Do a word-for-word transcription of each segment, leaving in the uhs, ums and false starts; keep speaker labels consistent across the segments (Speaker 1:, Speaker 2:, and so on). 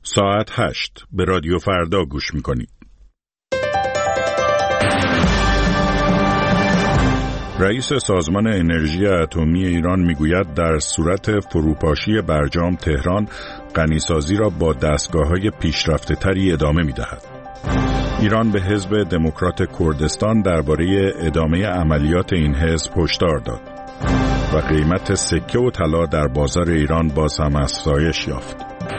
Speaker 1: ساعت هشت به رادیو فردا گوش میکنید. رئیس سازمان انرژی اتمی ایران میگوید در صورت فروپاشی برجام تهران غنیسازی را با دستگاه‌های پیشرفته تری ادامه میدهد. ایران به حزب دموکرات کردستان درباره ادامه عملیات این حزب هشدار داد و قیمت سکه و طلا در بازار ایران باز هم افزایش یافت.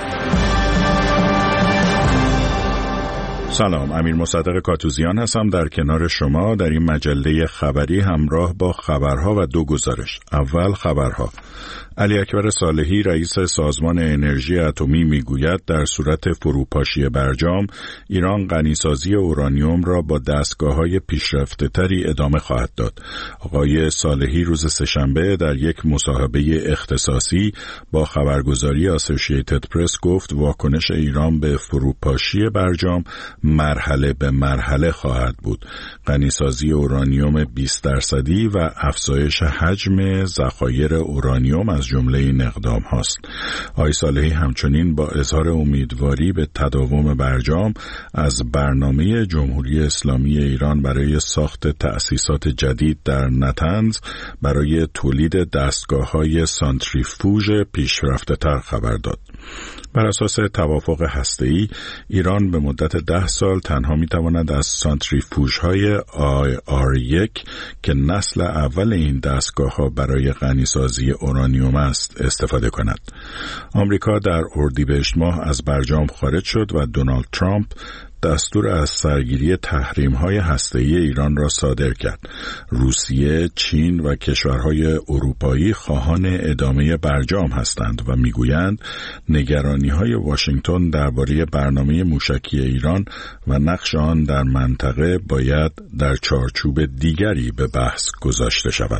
Speaker 1: سلام، امیر مصدق کاتوزیان هستم در کنار شما در این مجله خبری همراه با خبرها و دو گزارش. اول خبرها. علی اکبر صالحی رئیس سازمان انرژی اتمی میگوید در صورت فروپاشی برجام ایران غنیسازی اورانیوم را با دستگاه‌های پیشرفته‌تری ادامه خواهد داد. آقای صالحی روز سه‌شنبه در یک مصاحبه اختصاصی با خبرگزاری اسوسییتد پرس گفت واکنش ایران به فروپاشی برجام مرحله به مرحله خواهد بود. غنیسازی اورانیوم بیست درصدی و افزایش حجم ذخایر اورانیوم از جمله این اقدام هاست. آقای صالحی همچنین با اظهار امیدواری به تداوم برجام از برنامه جمهوری اسلامی ایران برای ساخت تأسیسات جدید در نتنز برای تولید دستگاه‌های سانتریفوژ پیشرفته‌تر خبر داد. بر اساس توافق هسته‌ای ایران به مدت ده سال تنها می‌تواند از سانتریفوژهای آی آر یک که نسل اول این دستگاه‌ها برای غنیسازی اورانیوم است استفاده کند. آمریکا در اردیبهشت ماه از برجام خارج شد و دونالد ترامپ دستور از سرگیری تحریم‌های هسته‌ای ایران را صادر کرد. روسیه، چین و کشورهای اروپایی خواهان ادامه برجام هستند و میگویند نگرانی‌های واشنگتن درباره برنامه موشکی ایران و نقش آن در منطقه باید در چارچوب دیگری به بحث گذاشته شود.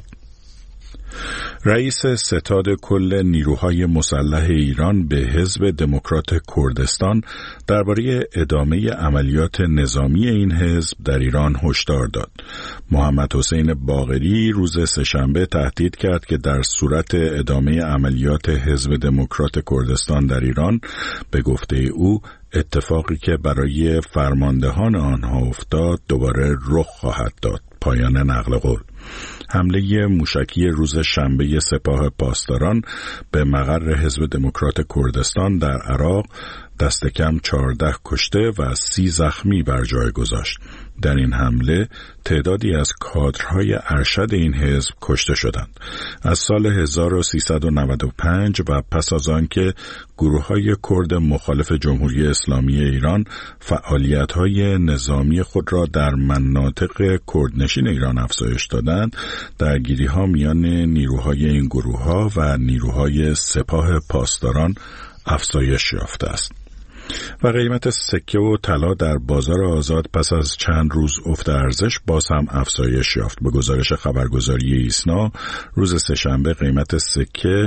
Speaker 1: رئیس ستاد کل نیروهای مسلح ایران به حزب دموکرات کردستان درباره ادامه عملیات نظامی این حزب در ایران هشدار داد. محمد حسین باقری روز سه‌شنبه تهدید کرد که در صورت ادامه عملیات حزب دموکرات کردستان در ایران به گفته او اتفاقی که برای فرماندهان آنها افتاد دوباره رخ خواهد داد. پایان نقل قول. حمله موشکی روز شنبه سپاه پاسداران به مقر حزب دموکرات کردستان در عراق دست کم چهارده کشته و سی زخمی بر جای گذاشت. در این حمله تعدادی از کادرهای ارشد این حزب کشته شدند. از سال هزار و سیصد و نود و پنج و پس از آن که گروه‌های کرد مخالف جمهوری اسلامی ایران فعالیت‌های نظامی خود را در مناطق کردنشین ایران افزایش دادند، درگیری‌ها میان نیروهای این گروه‌ها و نیروهای سپاه پاسداران افزایش یافته است. و قیمت سکه و طلا در بازار آزاد پس از چند روز افت ارزش باز هم افزایش یافت. به گزارش خبرگزاری ایسنا روز سه‌شنبه قیمت سکه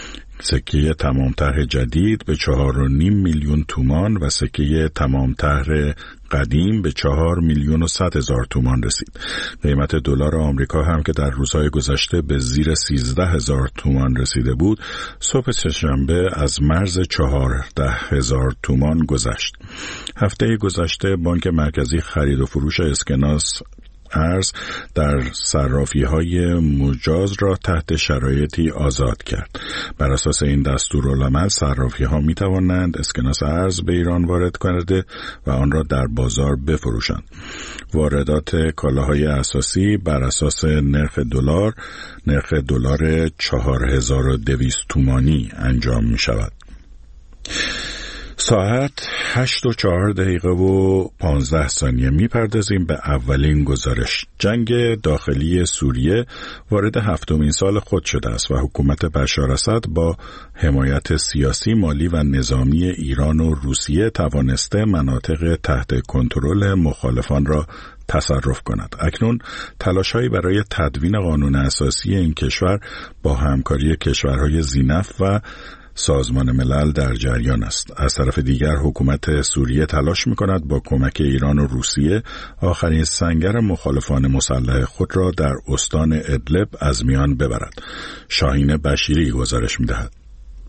Speaker 1: سکه تمام طرح جدید به چهار و نیم میلیون تومان و سکه تمام طرح قدیم به چهار میلیون و صد هزار تومان رسید. قیمت دلار آمریکا هم که در روزهای گذشته به زیر سیزده هزار تومان رسیده بود، صبح سه‌شنبه از مرز چهارده هزار تومان گذشت. هفته گذشته بانک مرکزی خرید و فروش اسکناس ارز در صرافی‌های مجاز را تحت شرایطی آزاد کرد. بر اساس این دستورالعمل صرافی‌ها می‌توانند اسکناس ارز به ایران وارد کننده و آن را در بازار بفروشند. واردات کالاهای اساسی بر اساس نرخ دلار، نرخ دلار چهار هزار و دویست تومانی انجام می‌شود. ساعت هشت و چهار دقیقه و پانزده ثانیه. میپردازیم به اولین گزارش. جنگ داخلی سوریه وارد هفتمین سال خود شده است و حکومت بشار اسد با حمایت سیاسی، مالی و نظامی ایران و روسیه توانسته مناطق تحت کنترل مخالفان را تصرف کند. اکنون تلاش‌هایی برای تدوین قانون اساسی این کشور با همکاری کشورهای ذی‌نفت و سازمان ملل در جریان است. از طرف دیگر حکومت سوریه تلاش می‌کند با کمک ایران و روسیه آخرین سنگر مخالفان مسلح خود را در استان ادلب از میان ببرد. شاهین بشیری گزارش می‌دهد.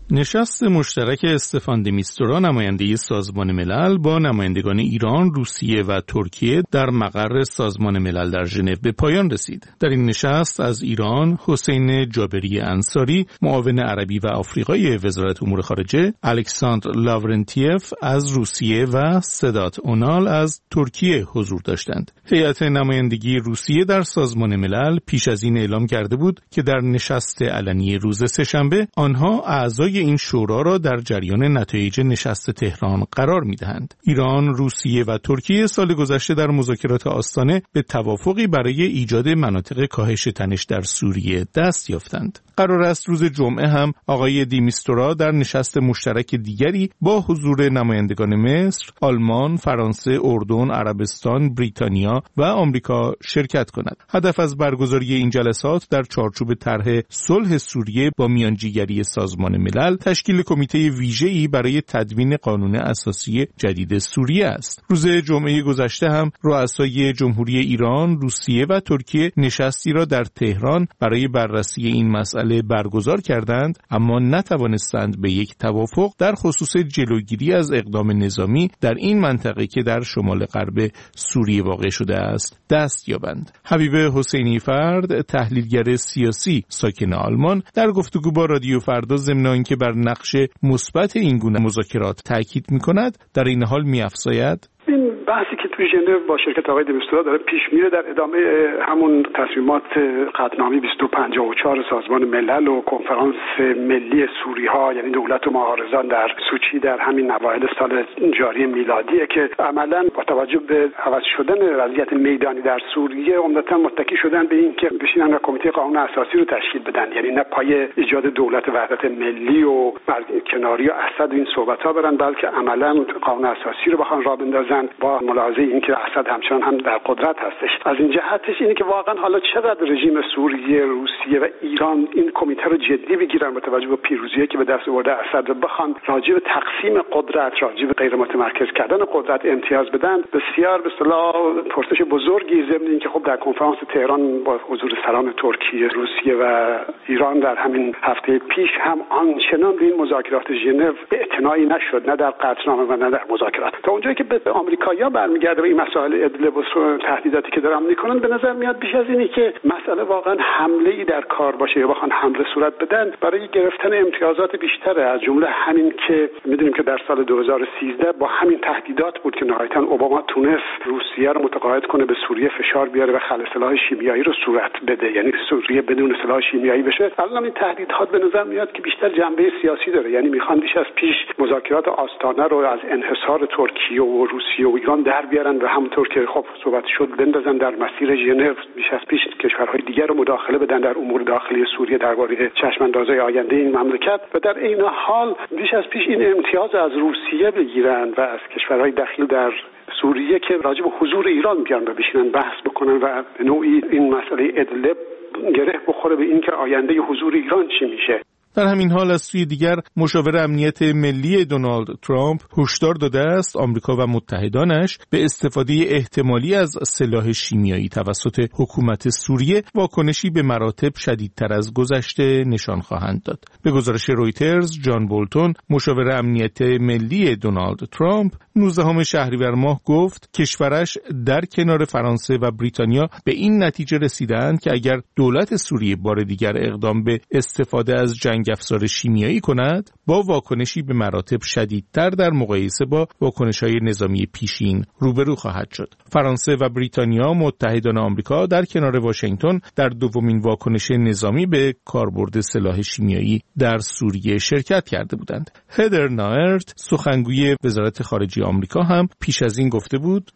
Speaker 2: نشست مشترک استفان د میستورا نماینده سازمان ملل با نمایندگان ایران، روسیه و ترکیه در مقر سازمان ملل در ژنو به پایان رسید. در این نشست از ایران حسین جابری انصاری، معاون عربی و آفریقای وزارت امور خارجه، الکساندر لاورنتیف از روسیه و سدات اونال از ترکیه حضور داشتند. هیئت نمایندگی روسیه در سازمان ملل پیش از این اعلام کرده بود که در نشست علنی روز سه‌شنبه آنها اعضای این شورا را در جریان نتایج نشست تهران قرار می‌دهند. ایران، روسیه و ترکیه سال گذشته در مذاکرات آستانه به توافقی برای ایجاد مناطق کاهش تنش در سوریه دست یافتند. قرار است روز جمعه هم آقای دی میستورا در نشست مشترک دیگری با حضور نمایندگان مصر، آلمان، فرانسه، اردن، عربستان، بریتانیا و آمریکا شرکت کند. هدف از برگزاری این جلسات در چارچوب طرح صلح سوریه با میانجیگری سازمان ملل تشکیل کمیته ویژه‌ای برای تدوین قانون اساسی جدید سوریه است. روز جمعه گذشته هم رؤسای جمهوری ایران، روسیه و ترکیه نشستی را در تهران برای بررسی این مسئله برگزار کردند، اما نتوانستند به یک توافق در خصوص جلوگیری از اقدام نظامی در این منطقه که در شمال غرب سوریه واقع شده است دست یابند. حبیب حسینی فرد، تحلیلگر سیاسی ساکن آلمان، در گفتگو با رادیو فردا ضمن اینکه بر نقش مثبت این گونه مذاکرات تاکید می‌کند، در این حال می‌افزاید
Speaker 3: این بحثی که توی ژنو با شرکت آقای د میستورا داره پیش میره در ادامه همون تصمیمات قطعنامه بیست و دو پنجاه و چهار سازمان ملل و کنفرانس ملی سوری‌ها، یعنی دولت و معارضان در سوچی در همین اوایل سال جاری میلادیه که عملاً با توجه به عوض شدن وضعیت میدانی در سوریه عمدتاً متکی شدن به این که بشینن و کمیته قانون اساسی رو تشکیل بدن، یعنی نه پای ایجاد دولت وحدت ملی و کناری و اسد این صحبت‌ها برن، بلکه عملاً قانون اساسی رو بخوان راه بندازن با ملاحظه اینکه اسد همچنان هم در قدرت هستش. از این جهتش اینه که واقعا حالا چقدر رژیم سوریه، روسیه و ایران این کمیته رو جدی بگیرن با توجه به پیروزی که به دست آورده اسد و بخوان راجع به تقسیم قدرت، راجع به غیر متمرکز کردن قدرت امتیاز بدن، بسیار به اصطلاح پرسش بزرگی ضمن اینکه خب در کنفرانس تهران با حضور سران ترکیه، روسیه و ایران در همین هفته پیش هم آنچنان به این مذاکرات ژنو اعتنایی نشد، نه در قطعنامه و نه در مذاکرات. تا اونجایی که به آمریکایی‌ها برمیگرده به این مسائل ادلب و تهدیداتی که دارن میکنن، به نظر میاد بیش از اینی که مسئله واقعا حمله‌ای در کار باشه یا بخوان حمله صورت بدن برای گرفتن امتیازات بیشتره، از جمله همین که میدونیم که در سال دو هزار و سیزده با همین تهدیدات بود که نهایتاً اوباما تونست روسیه رو متقاعد کنه به سوریه فشار بیاره و خلع سلاح شیمیایی رو صورت بده، یعنی سوریه بدون سلاح شیمیایی بشه. الان این تهدیدات به نظر میاد که بیشتر جنبه سیاسی داره، یعنی میخوان بیش از پیش مذاکرات آستانه رو از انحصار ترکیه و روسیه و ایران در بیارن و همونطور که خب صحبت شد بندازن در مسیر ژنو، بیش از پیش کشورهای دیگر رو مداخله بدن در امور داخلی سوریه درباره چشم‌اندازهای آینده این مملکت و در این حال بیش از پیش این امتیاز از روسیه بگیرن و از کشورهای داخل در سوریه که راجع به حضور ایران بیان و بشینن بحث بکنن و نوعی این مسئله ادلب گره بخوره به این که آینده حضور ایران چی میشه.
Speaker 2: در همین حال از سوی دیگر مشاور امنیت ملی دونالد ترامپ هشدار داده است آمریکا و متحدانش به استفاده احتمالی از سلاح شیمیایی توسط حکومت سوریه واکنشی به مراتب شدیدتر از گذشته نشان خواهند داد. به گزارش رویترز، جان بولتون، مشاور امنیت ملی دونالد ترامپ، نوزدهم شهریور ماه گفت کشورش در کنار فرانسه و بریتانیا به این نتیجه رسیدند که اگر دولت سوریه بار دیگر اقدام به استفاده از جنگ افزار شیمیایی کند، با واکنشی به مراتب شدیدتر در مقایسه با واکنش‌های نظامی پیشین روبرو خواهد شد. فرانسه و بریتانیا، متحدان آمریکا، در کنار واشنگتن در دومین واکنش نظامی به کاربرد سلاح شیمیایی در سوریه شرکت کرده بودند. هدر نایرت، سخنگوی وزارت خارجه آمریکا، هم پیش از این گفته بود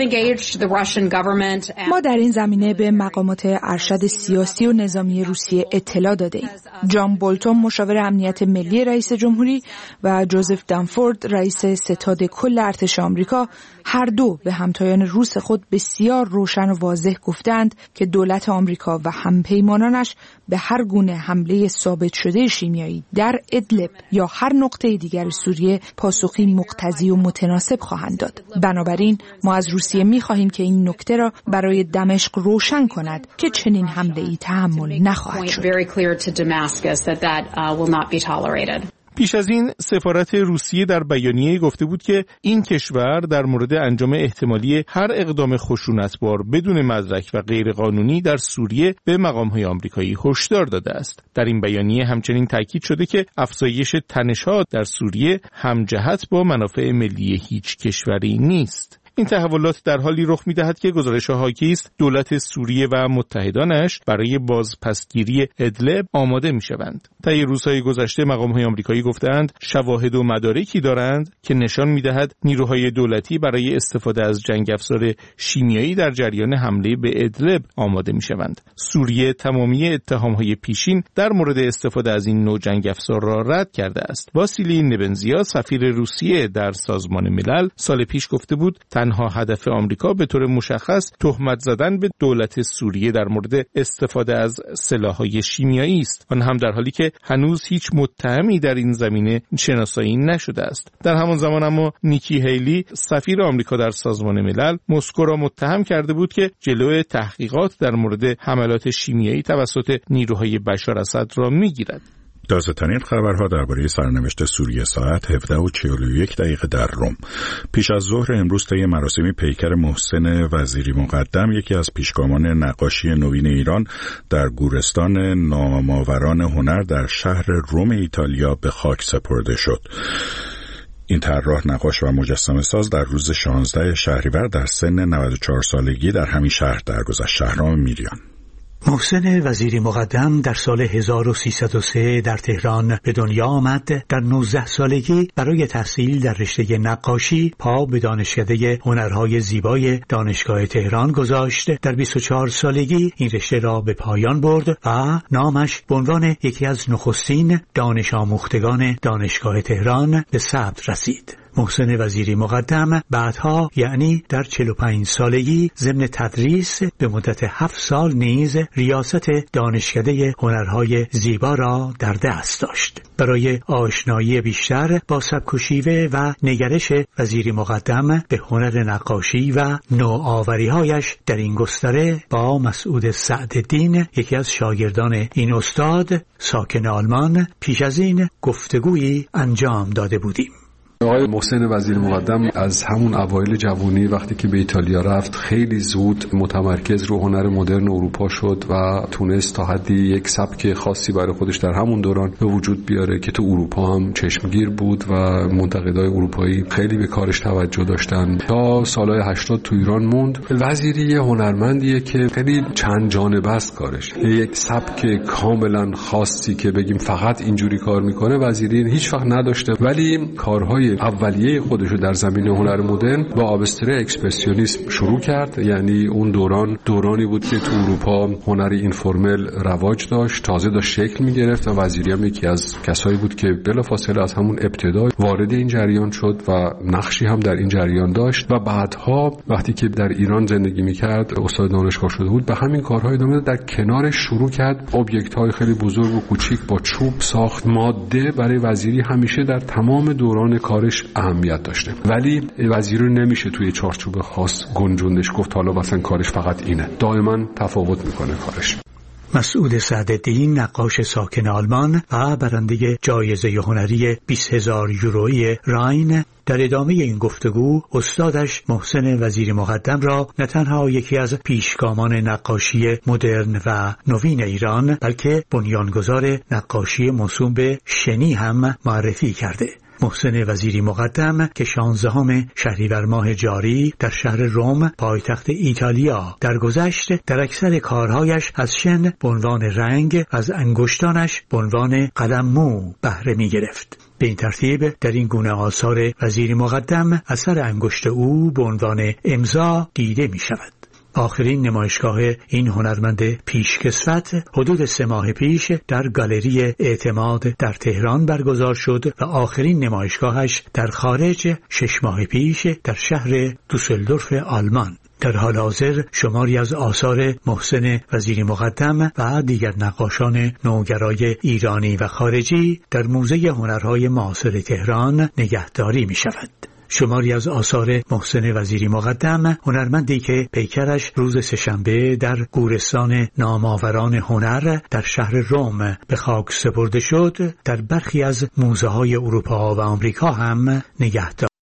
Speaker 4: ما در این زمینه به مقامات ارشد سیاسی و نظامی روسیه اطلاع داده ایم. جان بولتون، مشاور امنیت ملی رئیس جمهوری، و جوزف دنفورد، رئیس ستاد کل ارتش آمریکا، هر دو به همتایان روس خود بسیار روشن و واضح گفتند که دولت آمریکا و همپیمانانش به هر گونه حمله ثابت شده شیمیایی در ادلب یا هر نقطه دیگر سوریه پاسخی مقتضی و متناسب خواهند داد. بنابراین ما از روسیه می‌خواهیم که این نکته را برای دمشق روشن کند که چنین حمله‌ای تحمل نخواهد شد.
Speaker 2: پیش از این سفارت روسیه در بیانیه گفته بود که این کشور در مورد انجام احتمالی هر اقدام خشونتبار بدون مدرک و غیرقانونی در سوریه به مقام‌های آمریکایی هشدار داده است. در این بیانیه همچنین تاکید شده که افزایش تنش‌ها در سوریه همجهت با منافع ملی هیچ کشوری نیست. این تحولات در حالی رخ می‌دهد که گزارش‌ها حاکی است دولت سوریه و متحدانش برای بازپسگیری ادلب آماده می‌شوند. طی روزهای گذشته مقام‌های آمریکایی گفتند شواهد و مدارکی دارند که نشان می‌دهد نیروهای دولتی برای استفاده از جنگ افزار شیمیایی در جریان حمله به ادلب آماده می‌شوند. سوریه تمامی اتهام‌های پیشین در مورد استفاده از این نوع جنگ افزار را رد کرده است. واسیلی نبنزیا سفیر روسیه در سازمان ملل سال پیش گفته بود تنها هدف آمریکا به طور مشخص تهمت زدن به دولت سوریه در مورد استفاده از سلاح‌های شیمیایی است، آن هم در حالی که هنوز هیچ متهمی در این زمینه شناسایی نشده است. در همان زمان اما نیکی هیلی سفیر آمریکا در سازمان ملل مسکو را متهم کرده بود که جلوی تحقیقات در مورد حملات شیمیایی توسط نیروهای بشار اسد را می‌گیرد.
Speaker 1: تازه‌ترین خبرها درباره سرنوشت سوریه ساعت هفده و چهل و یک دقیقه در روم. پیش از ظهر امروز طی مراسمی پیکر محسن وزیری مقدم، یکی از پیشگامان نقاشی نوین ایران، در گورستان نامآوران هنر در شهر روم ایتالیا به خاک سپرده شد. این طراح، نقاش و مجسمه ساز در روز شانزده شهریور در سن نود و چهار سالگی در همین شهر درگذشت. شهرام میریان.
Speaker 5: محسن وزیری مقدم در سال هزار و سیصد و سه در تهران به دنیا آمد. در نوزده سالگی برای تحصیل در رشته نقاشی پا به دانشکده هنرهای زیبای دانشگاه تهران گذاشت. در بیست و چهار سالگی این رشته را به پایان برد و نامش به عنوان یکی از نخستین دانش آموختگان دانشگاه تهران به ثبت رسید. محسن وزیری مقدم بعدها یعنی در چهل و پنج سالگی ضمن تدریس به مدت هفت سال نیز ریاست دانشکده هنرهای زیبا را در دست داشت. برای آشنایی بیشتر با سبک و شیوه و نگرش وزیری مقدم به هنر نقاشی و نوآوری‌هایش در این گستره با مسعود سعدالدین، یکی از شاگردان این استاد ساکن آلمان، پیش از این گفتگویی انجام داده بودیم.
Speaker 6: آقای محسن وزیری مقدم از همون اوایل جوانی وقتی که به ایتالیا رفت خیلی زود متمرکز رو هنر مدرن اروپا شد و تونست تا حدی یک سبک خاصی برای خودش در همون دوران به وجود بیاره که تو اروپا هم چشمگیر بود و منتقدای اروپایی خیلی به کارش توجه داشتن. تا سالهای هشتاد تو ایران موند. وزیری هنرمندیه که خیلی چند جانبه است کارش. یک سبک کاملا خاصی که بگیم فقط اینجوری کار میکنه وزیری هیچ وقت نداشته، ولی کارهای اولیه خودشو در زمینه هنر مدرن با آبستره اکسپرسیونیسم شروع کرد. یعنی اون دوران دورانی بود که تو اروپا هنر اینفورمل رواج داشت، تازه داشت شکل میگرفت و وزیری هم یکی از کسایی بود که بلافاصله از همون ابتدا وارد این جریان شد و نقشی هم در این جریان داشت و بعدها وقتی که در ایران زندگی میکرد استاد دانشگاه شده بود به همین کارهای ادامه داد. در کنارش شروع کرد object های خیلی بزرگ و کوچیک با چوب ساخت. ماده برای وزیری همیشه در تمام دوران کارش اهمیت داشته، ولی وزیری نمیشه توی چارچوب خاص گنجوندش گفت حالا مثلا کارش فقط اینه. دائما تفاوت میکنه کارش.
Speaker 5: مسعود سعدالدین، نقاش ساکن آلمان و برنده جایزه هنری بیست هزار یورویی راین، در ادامه این گفتگو استادش محسن وزیری مقدم را نه تنها یکی از پیشگامان نقاشی مدرن و نوین ایران بلکه بنیانگذار نقاشی موسوم به شنی هم معرفی کرده. محسن وزیری مقدم که شانزدهم شهریور ماه جاری در شهر روم پایتخت ایتالیا درگذشت، در اکثر کارهایش از شن به عنوان رنگ، از انگشتانش به عنوان قلم مو بهره می گرفت. به این ترتیب در این گونه آثار وزیری مقدم اثر انگشت او به عنوان امضا دیده می شود. آخرین نمایشگاه این هنرمند پیشکسوت حدود سه ماه پیش در گالری اعتماد در تهران برگزار شد و آخرین نمایشگاهش در خارج شش ماه پیش در شهر دوسلدورف آلمان. در حال حاضر شماری از آثار محسن وزیری مقدم و دیگر نقاشان نوگرای ایرانی و خارجی در موزه هنرهای معاصر تهران نگهداری می شود. شماری از آثار محسن وزیری مقدم، هنرمندی که پیکرش روز سه‌شنبه در گورستان نامآوران هنر در شهر روم به خاک سپرده شد، در برخی از موزه‌های اروپا و آمریکا هم نگهداری